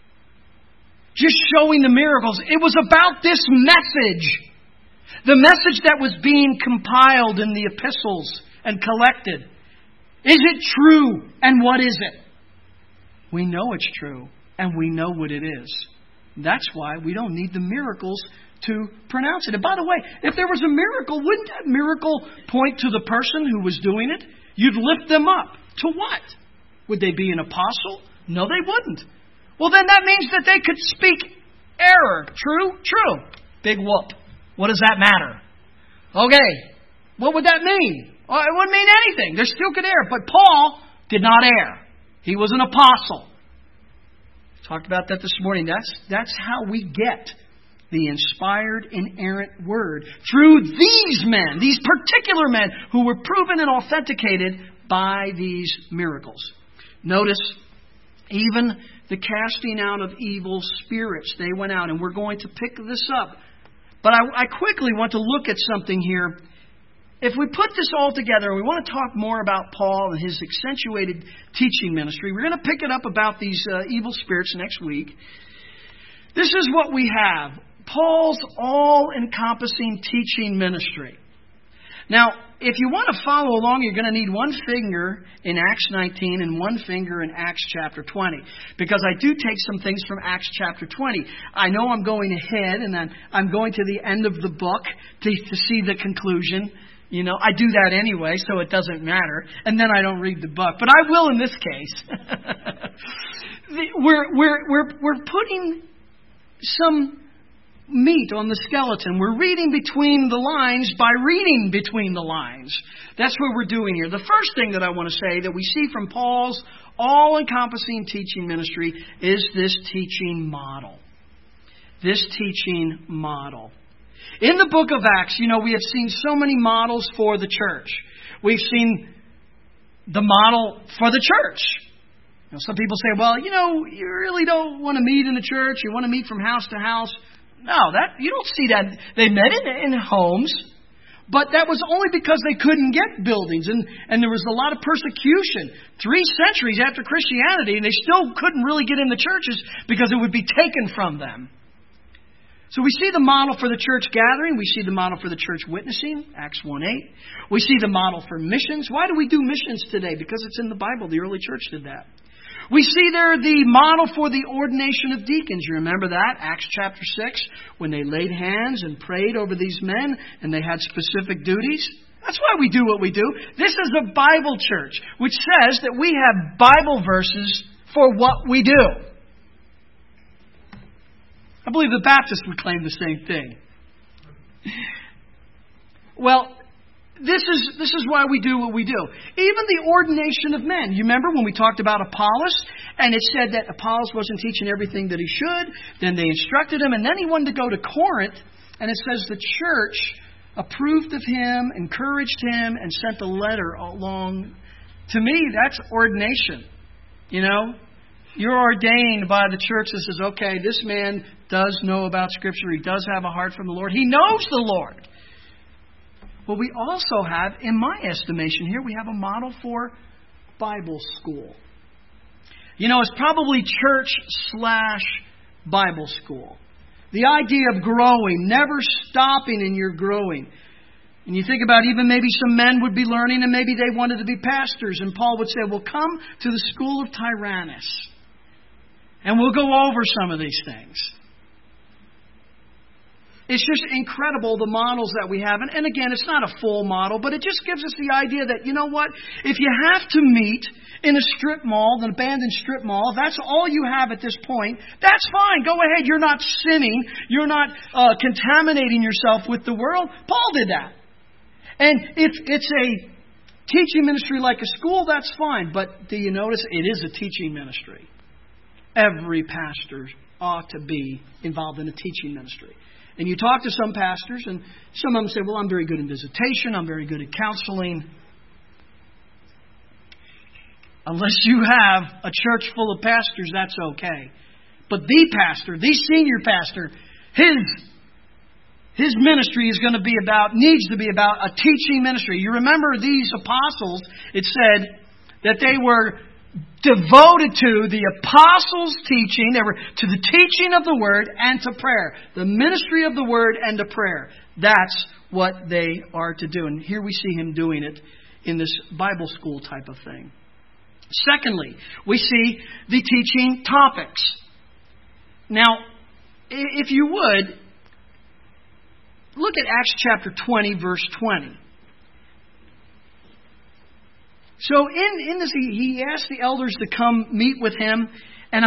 just showing the miracles. It was about this message. The message that was being compiled in the epistles and collected. Is it true? And what is it? We know it's true. And we know what it is. That's why we don't need the miracles to pronounce it. And by the way, if there was a miracle, wouldn't that miracle point to the person who was doing it? You'd lift them up. To what? Would they be an apostle? No, they wouldn't. Well, then that means that they could speak error. True? True. Big whoop. What does that matter? Okay. What would that mean? Well, it wouldn't mean anything. They still could err. But Paul did not err. He was an apostle. Talked about that this morning. That's how we get the inspired, inerrant Word. Through these men, these particular men who were proven and authenticated by these miracles. Notice, even the casting out of evil spirits, they went out. And we're going to pick this up. But I quickly want to look at something here. If we put this all together, and we want to talk more about Paul and his accentuated teaching ministry, we're going to pick it up about these evil spirits next week. This is what we have. Paul's all-encompassing teaching ministry. Now, if you want to follow along, you're going to need one finger in Acts 19 and one finger in Acts chapter 20. Because I do take some things from Acts chapter 20. I know I'm going ahead, and then I'm going to the end of the book to see the conclusion. You know, I do that anyway, so it doesn't matter. And then I don't read the book. But I will in this case. We're putting some meat on the skeleton. We're reading between the lines by reading between the lines. That's what we're doing here. The first thing that I want to say that we see from Paul's all-encompassing teaching ministry is this teaching model. This teaching model. In the book of Acts, you know, we have seen so many models for the church. We've seen the model for the church. You know, some people say, well, you know, you really don't want to meet in the church. You want to meet from house to house. No, you don't see that. They met in homes, but that was only because they couldn't get buildings. And there was a lot of persecution. 3 centuries after Christianity, and they still couldn't really get in the churches because it would be taken from them. So we see the model for the church gathering. We see the model for the church witnessing, Acts 1:8. We see the model for missions. Why do we do missions today? Because it's in the Bible. The early church did that. We see there the model for the ordination of deacons. You remember that? Acts chapter 6, when they laid hands and prayed over these men and they had specific duties. That's why we do what we do. This is a Bible church, which says that we have Bible verses for what we do. I believe the Baptists would claim the same thing. Well, this is why we do what we do. Even the ordination of men. You remember when we talked about Apollos? And it said that Apollos wasn't teaching everything that he should. Then they instructed him. And then he wanted to go to Corinth. And it says the church approved of him, encouraged him, and sent a letter along. To me, that's ordination. You know? You're ordained by the church that says, okay, this man does know about Scripture. He does have a heart from the Lord. He knows the Lord. But we also have, in my estimation here, we have a model for Bible school. You know, it's probably church/Bible school. The idea of growing, never stopping in your growing. And you think about even maybe some men would be learning and maybe they wanted to be pastors. And Paul would say, well, come to the school of Tyrannus. And we'll go over some of these things. It's just incredible the models that we have. And again, it's not a full model, but it just gives us the idea that, you know what? If you have to meet in a strip mall, an abandoned strip mall, if that's all you have at this point, that's fine. Go ahead. You're not sinning. You're not contaminating yourself with the world. Paul did that. And if it's a teaching ministry like a school, that's fine. But do you notice it is a teaching ministry? Every pastor ought to be involved in a teaching ministry. And you talk to some pastors, and some of them say, well, I'm very good in visitation. I'm very good at counseling. Unless you have a church full of pastors, that's okay. But the pastor, the senior pastor, his ministry is going to be needs to be about a teaching ministry. You remember these apostles, it said that they were devoted to the apostles' teaching. They were to the teaching of the Word and to prayer. The ministry of the Word and to prayer. That's what they are to do. And here we see him doing it in this Bible school type of thing. Secondly, we see the teaching topics. Now, if you would, look at Acts chapter 20, verse 20. So in this, he asked the elders to come meet with him, and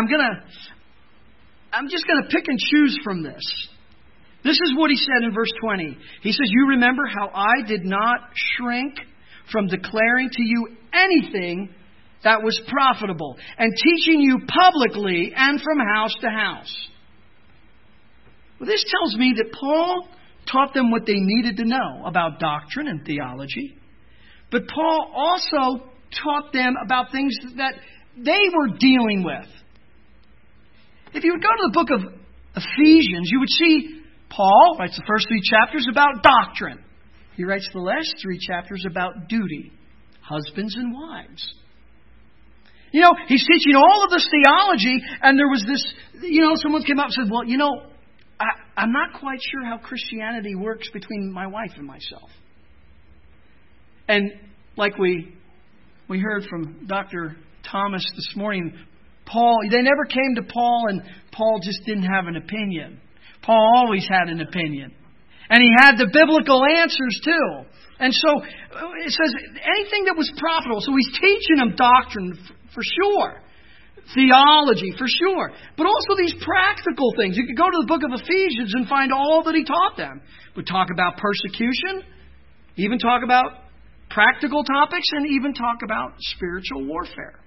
I'm just going to pick and choose from this. This is what he said in verse 20. He says, "You remember how I did not shrink from declaring to you anything that was profitable, and teaching you publicly and from house to house." Well, this tells me that Paul taught them what they needed to know about doctrine and theology. But Paul also taught them about things that they were dealing with. If you would go to the book of Ephesians, you would see Paul writes the first 3 chapters about doctrine. He writes the last 3 chapters about duty, husbands and wives. You know, he's teaching all of this theology, and there was this, someone came up and said, well, I'm not quite sure how Christianity works between my wife and myself. And like we heard from Dr. Thomas this morning, they never came to Paul, and Paul just didn't have an opinion. Paul always had an opinion. And he had the biblical answers too. And so it says anything that was profitable. So he's teaching them doctrine for sure. Theology for sure. But also these practical things. You could go to the book of Ephesians and find all that he taught them. We talk about persecution, even talk about practical topics, and even talk about spiritual warfare.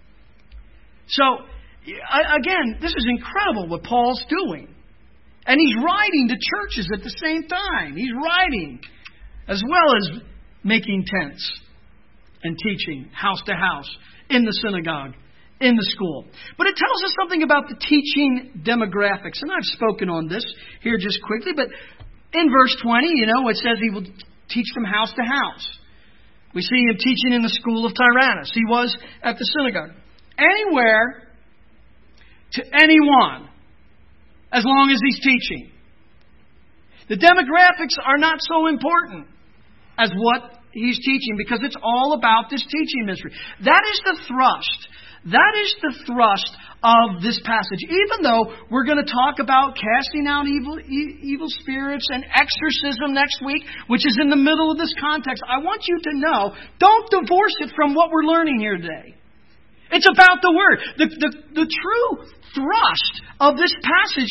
So, again, this is incredible what Paul's doing. And he's writing to churches at the same time. He's writing as well as making tents and teaching house to house, in the synagogue, in the school. But it tells us something about the teaching demographics. And I've spoken on this here just quickly. But in verse 20, it says he will teach them house to house. We see him teaching in the school of Tyrannus. He was at the synagogue. Anywhere to anyone, as long as he's teaching. The demographics are not so important as what he's teaching, because it's all about this teaching ministry. That is the thrust. That is the thrust of this passage. Even though we're going to talk about casting out evil spirits and exorcism next week, which is in the middle of this context, I want you to know, don't divorce it from what we're learning here today. It's about the Word. The true thrust of this passage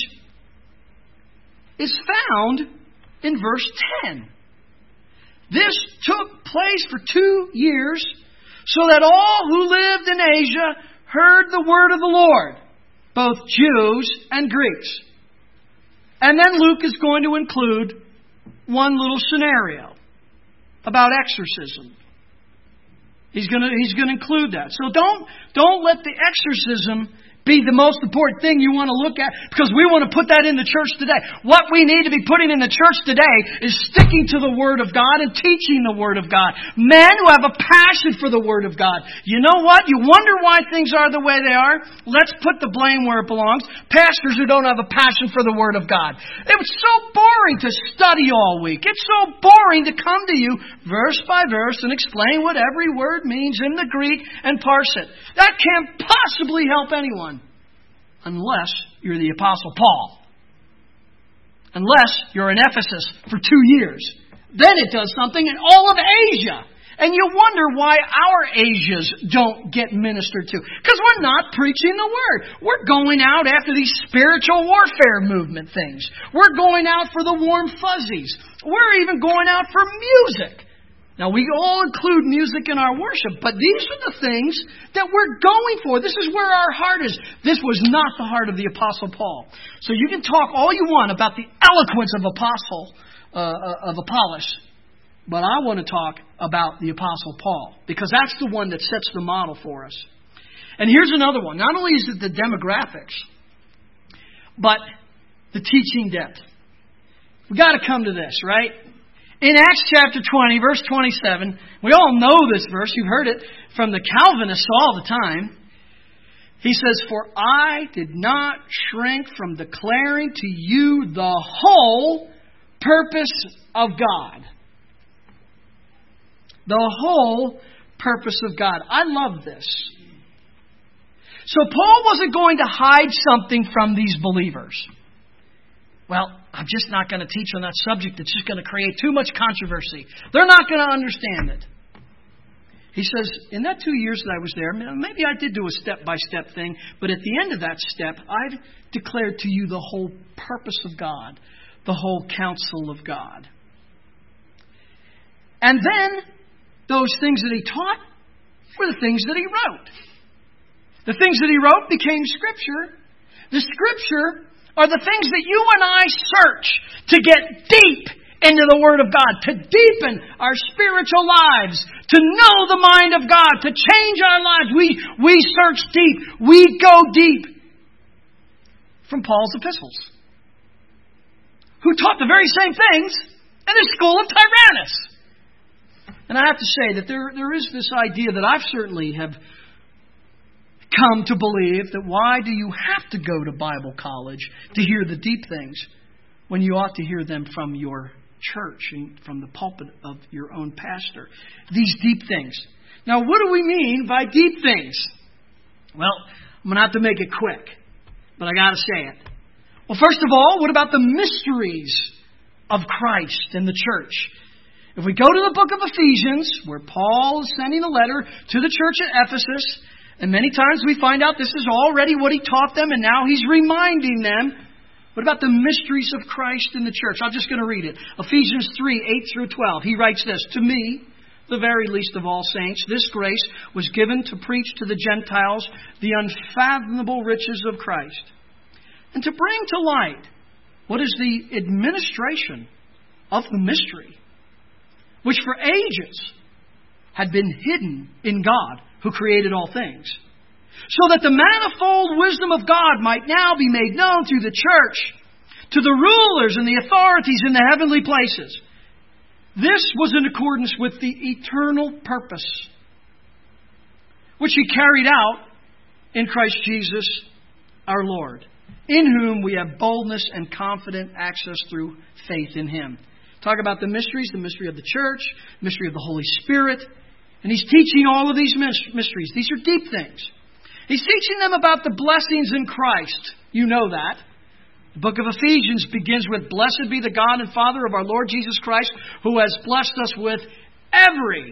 is found in verse 10. This took place for 2 years, so that all who lived in Asia heard the word of the Lord, both Jews and Greeks. And then Luke is going to include one little scenario about exorcism. He's going to include that. So don't let the exorcism be the most important thing you want to look at, because we want to put that in the church today. What we need to be putting in the church today is sticking to the Word of God and teaching the Word of God. Men who have a passion for the Word of God. You know what? You wonder why things are the way they are? Let's put the blame where it belongs. Pastors who don't have a passion for the Word of God. It was so boring to study all week. It's so boring to come to you verse by verse and explain what every word means in the Greek and parse it. That can't possibly help anyone. Unless you're the Apostle Paul. Unless you're in Ephesus for 2 years. Then it does something in all of Asia. And you wonder why our Asias don't get ministered to. Because we're not preaching the Word. We're going out after these spiritual warfare movement things. We're going out for the warm fuzzies. We're even going out for music. Now, we all include music in our worship, but these are the things that we're going for. This is where our heart is. This was not the heart of the Apostle Paul. So you can talk all you want about the eloquence of Apollos, but I want to talk about the Apostle Paul, because that's the one that sets the model for us. And here's another one. Not only is it the demographics, but the teaching depth. We've got to come to this, right? In Acts chapter 20, verse 27, we all know this verse. You've heard it from the Calvinists all the time. He says, "For I did not shrink from declaring to you the whole purpose of God." The whole purpose of God. I love this. So Paul wasn't going to hide something from these believers. Well, I'm just not going to teach on that subject. It's just going to create too much controversy. They're not going to understand it. He says, in that 2 years that I was there, maybe I did do a step-by-step thing, but at the end of that step, I've declared to you the whole purpose of God, the whole counsel of God. And then, those things that he taught were the things that he wrote. The things that he wrote became Scripture. The Scripture are the things that you and I search to get deep into the Word of God, to deepen our spiritual lives, to know the mind of God, to change our lives. We search deep. We go deep from Paul's epistles, who taught the very same things in the school of Tyrannus. And I have to say that there is this idea that I've certainly have come to believe, that why do you have to go to Bible college to hear the deep things when you ought to hear them from your church and from the pulpit of your own pastor? These deep things. Now, what do we mean by deep things? Well, I'm going to have to make it quick, but I got to say it. Well, first of all, what about the mysteries of Christ and the church? If we go to the book of Ephesians, where Paul is sending a letter to the church at Ephesus, and many times we find out this is already what he taught them, and now he's reminding them. What about the mysteries of Christ in the church? I'm just going to read it. Ephesians 3, 8 through 12. He writes this, "To me, the very least of all saints, this grace was given to preach to the Gentiles the unfathomable riches of Christ, and to bring to light what is the administration of the mystery, which for ages had been hidden in God, who created all things, so that the manifold wisdom of God might now be made known through the church to the rulers and the authorities in the heavenly places. This was in accordance with the eternal purpose, which He carried out in Christ Jesus our Lord, in whom we have boldness and confident access through faith in Him." Talk about the mysteries, the mystery of the church, the mystery of the Holy Spirit. And he's teaching all of these mysteries. These are deep things. He's teaching them about the blessings in Christ. You know that. The book of Ephesians begins with, "Blessed be the God and Father of our Lord Jesus Christ, who has blessed us with every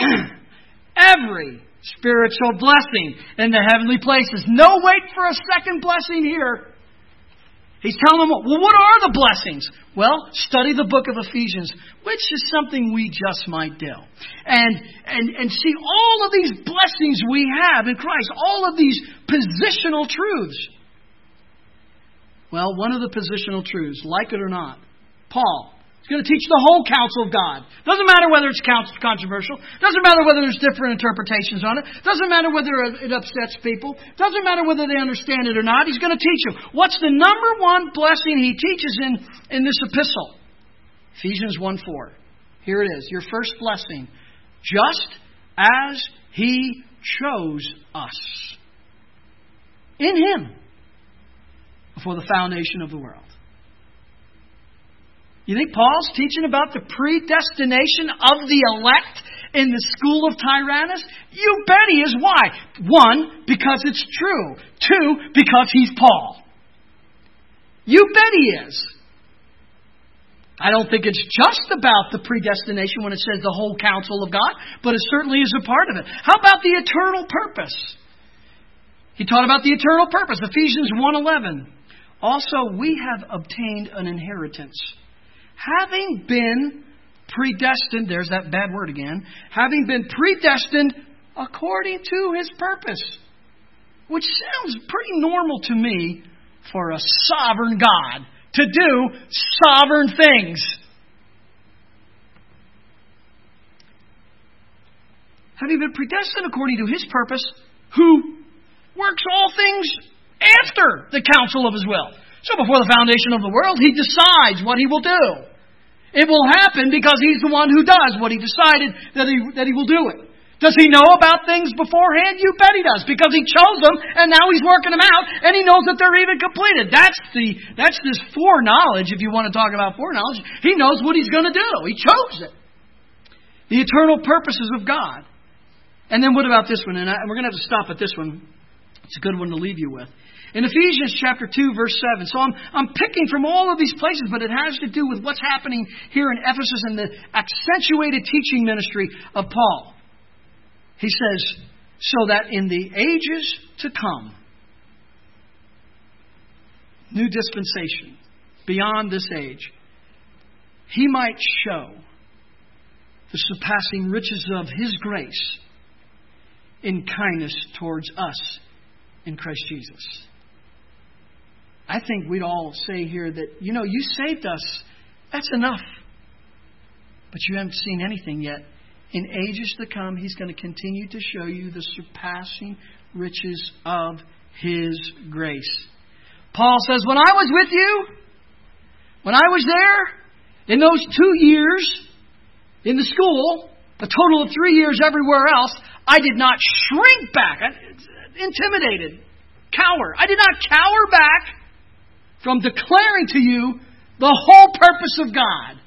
spiritual blessing in the heavenly places." No wait for a second blessing here. He's telling them, well, what are the blessings? Well, study the book of Ephesians, which is something we just might do. And see all of these blessings we have in Christ, all of these positional truths. Well, one of the positional truths, like it or not, Paul is going to teach the whole counsel of God. Doesn't matter whether it's controversial. Doesn't matter whether there's different interpretations on it. Doesn't matter whether it upsets people. Doesn't matter whether they understand it or not. He's going to teach them. What's the number one blessing he teaches in this epistle? Ephesians 1:4. Here it is. Your first blessing. Just as He chose us in Him before the foundation of the world. You think Paul's teaching about the predestination of the elect in the school of Tyrannus? You bet he is. Why? 1, because it's true. 2, because he's Paul. You bet he is. I don't think it's just about the predestination when it says the whole counsel of God, but it certainly is a part of it. How about the eternal purpose? He taught about the eternal purpose. Ephesians 1:11. "Also, we have obtained an inheritance, having been predestined, there's that bad word again, having been predestined according to His purpose. Which sounds pretty normal to me for a sovereign God to do sovereign things. Having been predestined according to His purpose, who works all things after the counsel of His will. So before the foundation of the world, He decides what He will do. It will happen because He's the one who does what He decided that He will do it. Does He know about things beforehand? You bet He does, because He chose them, and now He's working them out, and He knows that they're even completed. That's this foreknowledge, if you want to talk about foreknowledge. He knows what He's going to do. He chose it. The eternal purposes of God. And then what about this one? And we're going to have to stop at this one. It's a good one to leave you with. In Ephesians chapter 2, verse 7. So I'm picking from all of these places, but it has to do with what's happening here in Ephesus and the accentuated teaching ministry of Paul. He says, so that in the ages to come, new dispensation, beyond this age, He might show the surpassing riches of His grace in kindness towards us in Christ Jesus. I think we'd all say here that, you saved us. That's enough. But you haven't seen anything yet. In ages to come, He's going to continue to show you the surpassing riches of His grace. Paul says, when I was with you, when I was there, in those 2 years in the school, a total of 3 years everywhere else, I did not shrink back, intimidated, cower. I did not cower back from declaring to you the whole purpose of God.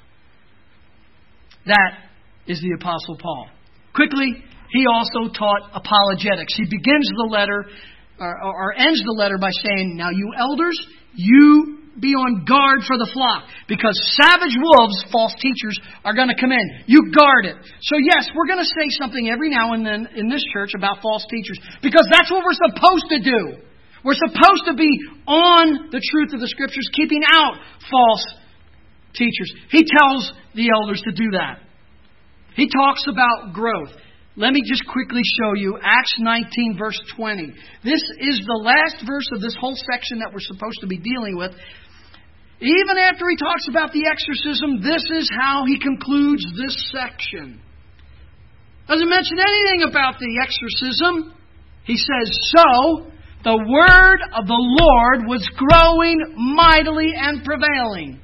That is the Apostle Paul. Quickly, he also taught apologetics. He begins the letter, or ends the letter by saying, now you elders, you be on guard for the flock, because savage wolves, false teachers, are going to come in. You guard it. So yes, we're going to say something every now and then in this church about false teachers, because that's what we're supposed to do. We're supposed to be on the truth of the Scriptures, keeping out false teachers. He tells the elders to do that. He talks about growth. Let me just quickly show you Acts 19, verse 20. This is the last verse of this whole section that we're supposed to be dealing with. Even after he talks about the exorcism, this is how he concludes this section. Doesn't mention anything about the exorcism. He says, so the word of the Lord was growing mightily and prevailing.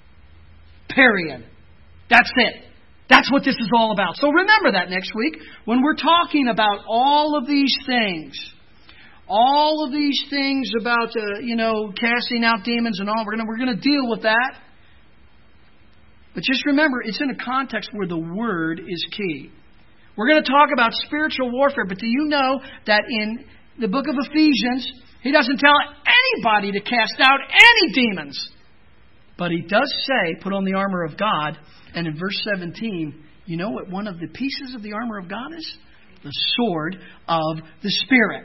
Period. That's it. That's what this is all about. So remember that next week when we're talking about all of these things. All of these things about, casting out demons and all. We're going to deal with that. But just remember, it's in a context where the Word is key. We're going to talk about spiritual warfare. But do you know that in the book of Ephesians, he doesn't tell anybody to cast out any demons. But he does say, put on the armor of God. And in verse 17, you know what one of the pieces of the armor of God is? The sword of the Spirit.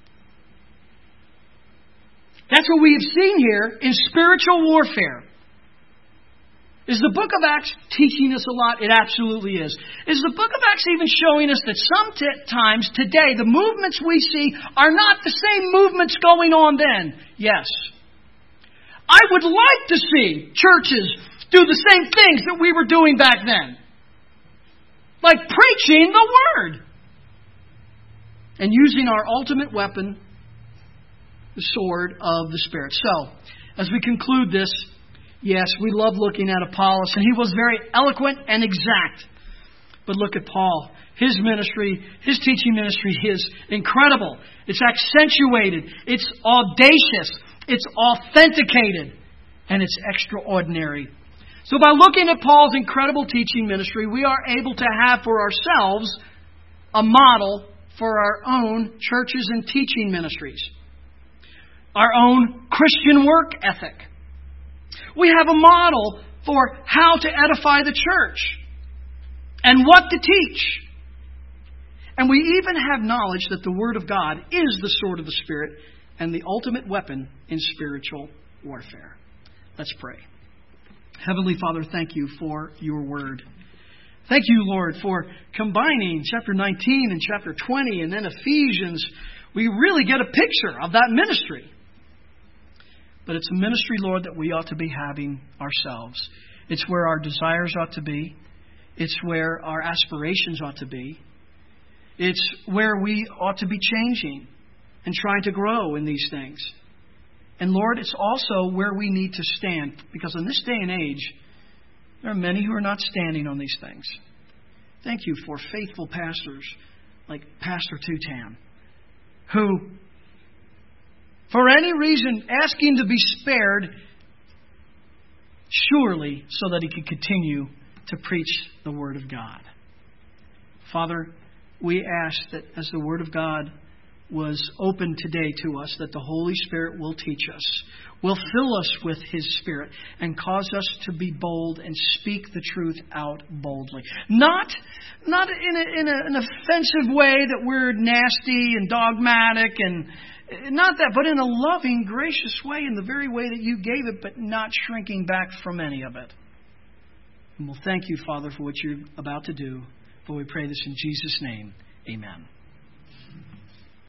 That's what we have seen here in spiritual warfare. Is the book of Acts teaching us a lot? It absolutely is. Is the book of Acts even showing us that sometimes today the movements we see are not the same movements going on then? Yes. I would like to see churches do the same things that we were doing back then. Like preaching the Word. And using our ultimate weapon, the sword of the Spirit. So, as we conclude this, yes, we love looking at Apollos, and he was very eloquent and exact. But look at Paul. His ministry, his teaching ministry is incredible. It's accentuated. It's audacious. It's authenticated. And it's extraordinary. So by looking at Paul's incredible teaching ministry, we are able to have for ourselves a model for our own churches and teaching ministries. Our own Christian work ethic. We have a model for how to edify the church and what to teach. And we even have knowledge that the Word of God is the sword of the Spirit and the ultimate weapon in spiritual warfare. Let's pray. Heavenly Father, thank you for your Word. Thank you, Lord, for combining chapter 19 and chapter 20 and then Ephesians. We really get a picture of that ministry. But it's a ministry, Lord, that we ought to be having ourselves. It's where our desires ought to be. It's where our aspirations ought to be. It's where we ought to be changing and trying to grow in these things. And Lord, it's also where we need to stand. Because in this day and age, there are many who are not standing on these things. Thank you for faithful pastors like Pastor Tutan, who, for any reason, asking to be spared, surely so that he could continue to preach the Word of God. Father, we ask that as the Word of God was opened today to us, that the Holy Spirit will teach us, will fill us with His Spirit, and cause us to be bold and speak the truth out boldly. Not in an offensive way that we're nasty and dogmatic, and not that, but in a loving, gracious way, in the very way that you gave it, but not shrinking back from any of it. And we'll thank you, Father, for what you're about to do. For we pray this in Jesus' name. Amen.